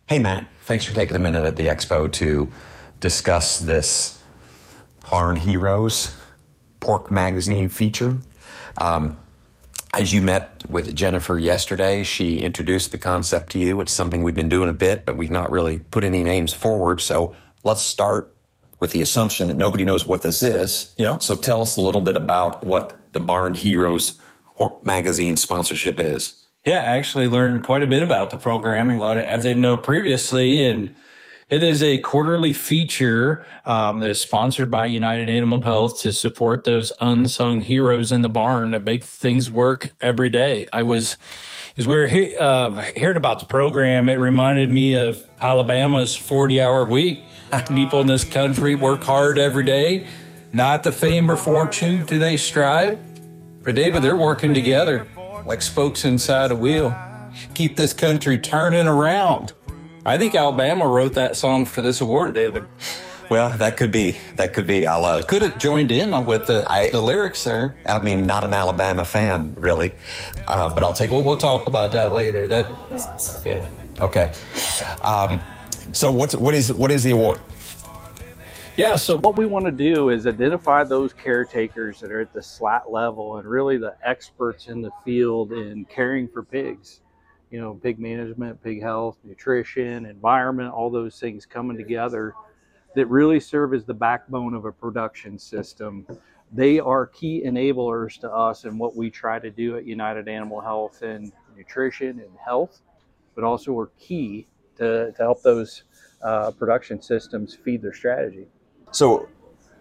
Hey, Matt, thanks for taking a minute at the expo to discuss this Barn Heroes Pork Magazine feature. As you met with Jennifer yesterday, she introduced the concept to you. It's something we've been doing a bit, but we've not really put any names forward. So let's start with the assumption that nobody knows what this is. Yeah. So tell us a little bit about what the Barn Heroes Pork Magazine sponsorship is. Yeah, I actually learned quite a bit about the programming, a lot as I know previously, and it is a quarterly feature that is sponsored by United Animal Health to support those unsung heroes in the barn that make things work every day. As we were hearing about the program, it reminded me of Alabama's 40-hour week. People in this country work hard every day. Not the fame or fortune do they strive, but David, they're working together like spokes inside a wheel. Keep this country turning around. I think Alabama wrote that song for this award, David. Well, that could be. I'll Could have joined in with the lyrics there. I mean, not an Alabama fan, really, but I'll take. We'll talk about that later. Yeah. Okay. So what is the award? Yeah. So What we want to do is identify those caretakers that are at the slat level and really the experts in the field in caring for pigs. You know, pig management, pig health, nutrition, environment, all those things coming together that really serve as the backbone of a production system. They are key enablers to us in what we try to do at United Animal Health in nutrition and health, but also are key to help those production systems feed their strategy. So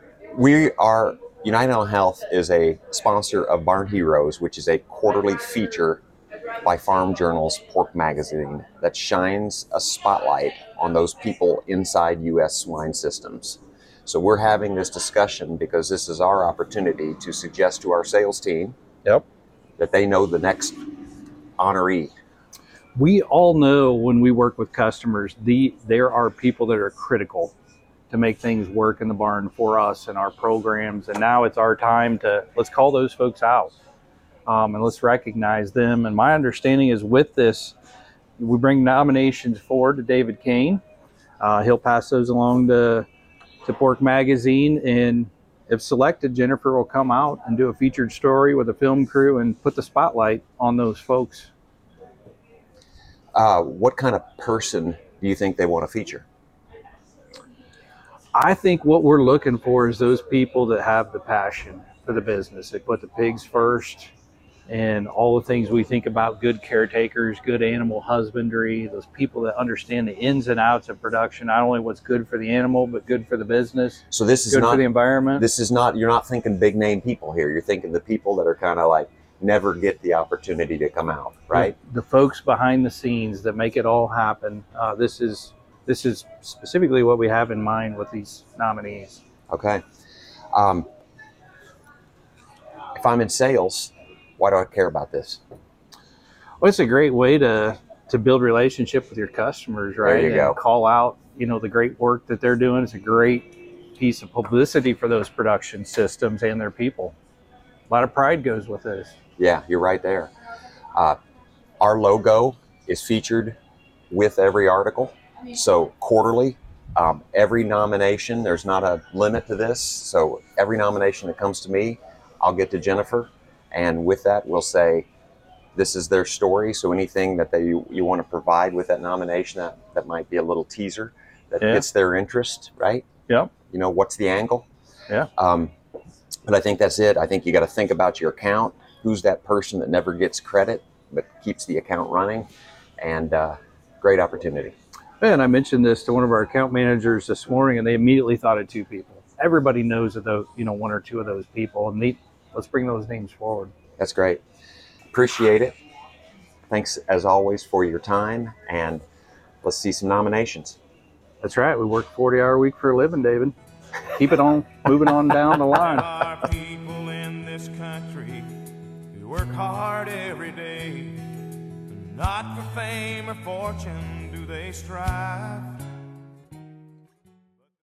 United Animal Health is a sponsor of Barn Heroes, which is a quarterly feature by Farm Journal's Pork Magazine that shines a spotlight on those people inside U.S. swine systems. So we're having this discussion because this is our opportunity to suggest to our sales team that they know the next honoree. We all know when we work with customers, there are people that are critical to make things work in the barn for us and our programs. And now it's our time let's call those folks out. And let's recognize them. And my understanding is with this, we bring nominations forward to David Kane. He'll pass those along to Pork Magazine. And if selected, Jennifer will come out and do a featured story with a film crew and put the spotlight on those folks. What kind of person do you think they want to feature? I think what we're looking for is those people that have the passion for the business. They put the pigs first. And all the things we think about, good caretakers, good animal husbandry, those people that understand the ins and outs of production, not only what's good for the animal, but good for the business. So this is good not for the environment. You're not thinking big name people here. You're thinking the people that are kind of like never get the opportunity to come out, right? The folks behind the scenes that make it all happen. This is specifically what we have in mind with these nominees. Okay. If I'm in sales, why do I care about this? Well, it's a great way to build relationship with your customers, right? There you go. And call out, the great work that they're doing. It's a great piece of publicity for those production systems and their people. A lot of pride goes with this. Yeah, you're right there. Our logo is featured with every article. So quarterly, every nomination, there's not a limit to this. So every nomination that comes to me, I'll get to Jennifer. And with that, we'll say, this is their story. So anything that you want to provide with that nomination, that might be a little teaser that gets their interest, right? Yep. What's the angle? Yeah. But I think that's it. I think you got to think about your account. Who's that person that never gets credit but keeps the account running? And great opportunity. And I mentioned this to one of our account managers this morning, and they immediately thought of two people. Everybody knows of those, one or two of those people, and let's bring those names forward. That's great. Appreciate it. Thanks, as always, for your time, and let's see some nominations. That's right. We work 40-hour week for a living, David. Keep it on, moving on down the line. There are people in this country who work hard every day. Not for fame or fortune do they strive.